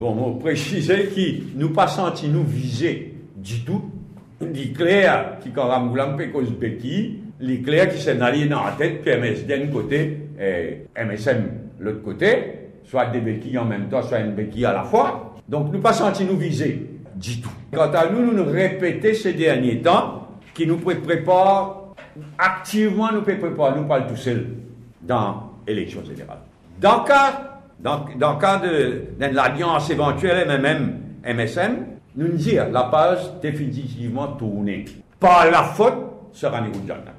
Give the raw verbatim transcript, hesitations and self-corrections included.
Bon, on préciser qui nous pas senti nous viser du tout. Les clairs qui quand on peut cause Becky, les clairs qui s'en allient dans la tête, puis M S D d'un côté et M S M l'autre côté, soit des béquilles en même temps, soit une béquille à la fois. Donc nous pas senti nous viser du tout. Quant à nous, nous nous répétons ces derniers temps qui nous préparent activement, nous préparons, nous parlons tout seul dans l'élection générale. Dans le cas, dans, dans le cas de, de l'alliance éventuelle M M M M S M, nous nous disons la page définitivement tournée. Par la faute sera Nicolas Jackson.